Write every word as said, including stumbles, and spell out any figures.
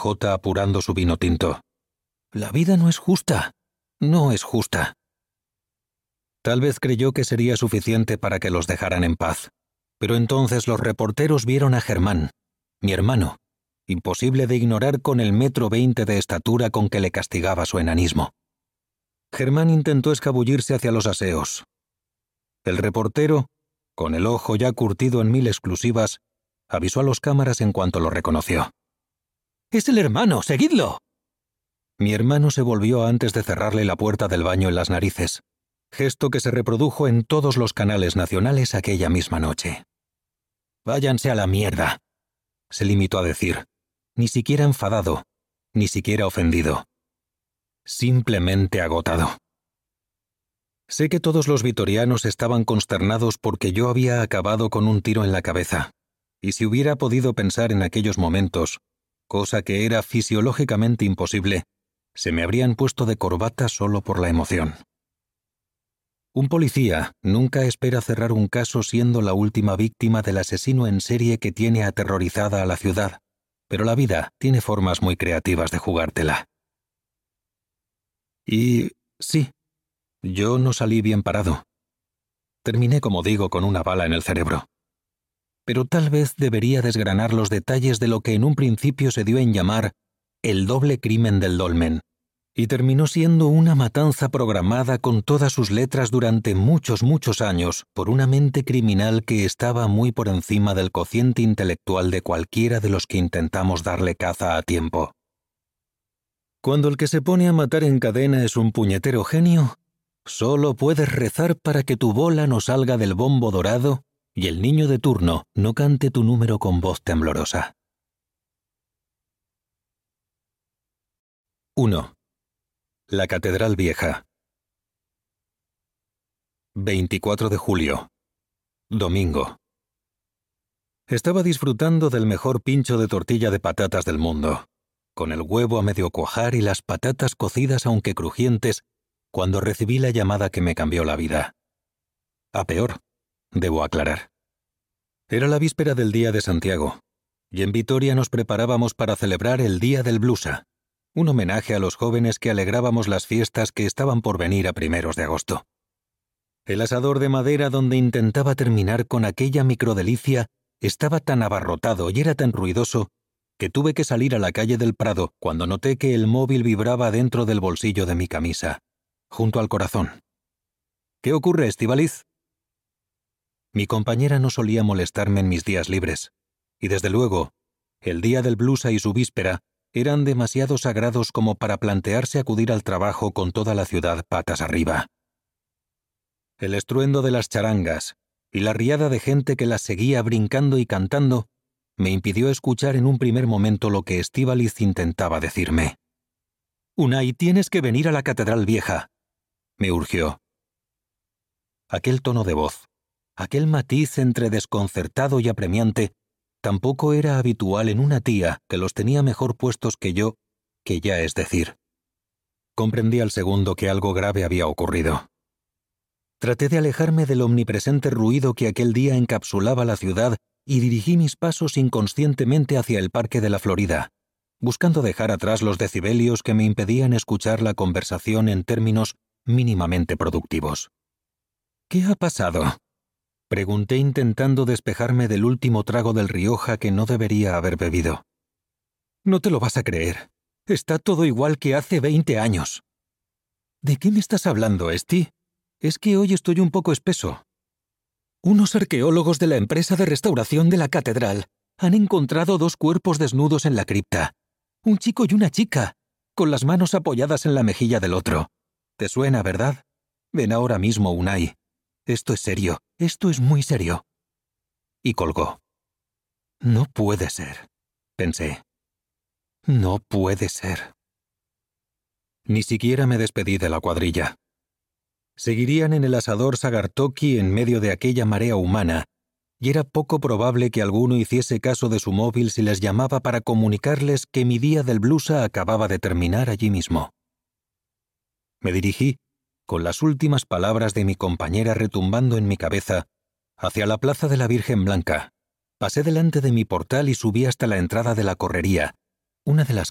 J apurando su vino tinto. La vida no es justa. No es justa. Tal vez creyó que sería suficiente para que los dejaran en paz. Pero entonces los reporteros vieron a Germán, mi hermano, imposible de ignorar con el metro veinte de estatura con que le castigaba su enanismo. Germán intentó escabullirse hacia los aseos. El reportero, con el ojo ya curtido en mil exclusivas, avisó a los cámaras en cuanto lo reconoció. «¡Es el hermano! ¡Seguidlo!». Mi hermano se volvió antes de cerrarle la puerta del baño en las narices, gesto que se reprodujo en todos los canales nacionales aquella misma noche. «Váyanse a la mierda», se limitó a decir, ni siquiera enfadado, ni siquiera ofendido. Simplemente agotado. Sé que todos los vitorianos estaban consternados porque yo había acabado con un tiro en la cabeza, y si hubiera podido pensar en aquellos momentos, cosa que era fisiológicamente imposible, se me habrían puesto de corbata solo por la emoción. Un policía nunca espera cerrar un caso siendo la última víctima del asesino en serie que tiene aterrorizada a la ciudad, pero la vida tiene formas muy creativas de jugártela. Y sí, yo no salí bien parado. Terminé, como digo, con una bala en el cerebro. Pero tal vez debería desgranar los detalles de lo que en un principio se dio en llamar el doble crimen del dolmen, y terminó siendo una matanza programada con todas sus letras durante muchos, muchos años por una mente criminal que estaba muy por encima del cociente intelectual de cualquiera de los que intentamos darle caza a tiempo. Cuando el que se pone a matar en cadena es un puñetero genio, solo puedes rezar para que tu bola no salga del bombo dorado y el niño de turno no cante tu número con voz temblorosa. uno. La Catedral Vieja. veinticuatro de julio. Domingo. Estaba disfrutando del mejor pincho de tortilla de patatas del mundo, con el huevo a medio cuajar y las patatas cocidas aunque crujientes, cuando recibí la llamada que me cambió la vida. A peor, debo aclarar. Era la víspera del Día de Santiago, y en Vitoria nos preparábamos para celebrar el Día del Blusa, un homenaje a los jóvenes que alegrábamos las fiestas que estaban por venir a primeros de agosto. El asador de madera donde intentaba terminar con aquella microdelicia estaba tan abarrotado y era tan ruidoso que tuve que salir a la calle del Prado cuando noté que el móvil vibraba dentro del bolsillo de mi camisa, junto al corazón. ¿Qué ocurre, Estíbaliz? Mi compañera no solía molestarme en mis días libres, y desde luego, el día del blusa y su víspera eran demasiado sagrados como para plantearse acudir al trabajo con toda la ciudad patas arriba. El estruendo de las charangas y la riada de gente que las seguía brincando y cantando me impidió escuchar en un primer momento lo que Estíbaliz intentaba decirme. «Unai, tienes que venir a la Catedral Vieja», me urgió. Aquel tono de voz, aquel matiz entre desconcertado y apremiante, tampoco era habitual en una tía que los tenía mejor puestos que yo, que ya es decir. Comprendí al segundo que algo grave había ocurrido. Traté de alejarme del omnipresente ruido que aquel día encapsulaba la ciudad y dirigí mis pasos inconscientemente hacia el Parque de la Florida, buscando dejar atrás los decibelios que me impedían escuchar la conversación en términos mínimamente productivos. «¿Qué ha pasado?», pregunté intentando despejarme del último trago del Rioja que no debería haber bebido. «No te lo vas a creer. Está todo igual que hace veinte años». «¿De qué me estás hablando, Esti? Es que hoy estoy un poco espeso». «Unos arqueólogos de la empresa de restauración de la catedral han encontrado dos cuerpos desnudos en la cripta. Un chico y una chica, con las manos apoyadas en la mejilla del otro. ¿Te suena, verdad? Ven ahora mismo, Unai. Esto es serio, esto es muy serio». Y colgó. «No puede ser», pensé. «No puede ser». Ni siquiera me despedí de la cuadrilla. Seguirían en el asador Sagartoki en medio de aquella marea humana, y era poco probable que alguno hiciese caso de su móvil si les llamaba para comunicarles que mi día del blusa acababa de terminar allí mismo. Me dirigí, con las últimas palabras de mi compañera retumbando en mi cabeza, hacia la Plaza de la Virgen Blanca. Pasé delante de mi portal y subí hasta la entrada de la Correría, una de las